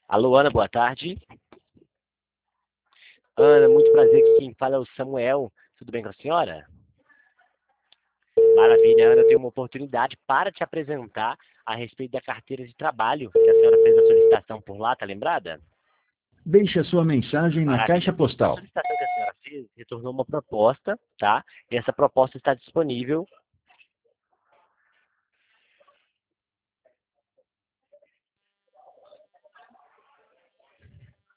Alô, Ana, boa tarde. Ana, muito prazer, que quem fala é o Samuel. Tudo bem com a senhora? Maravilha, Ana, eu tenho uma oportunidade para te apresentar a respeito da carteira de trabalho, que a senhora fez a solicitação por lá, tá lembrada? Deixe a sua mensagem na caixa Maravilha. A postal. solicitação que a senhora fez retornou uma proposta, tá? E essa proposta está disponível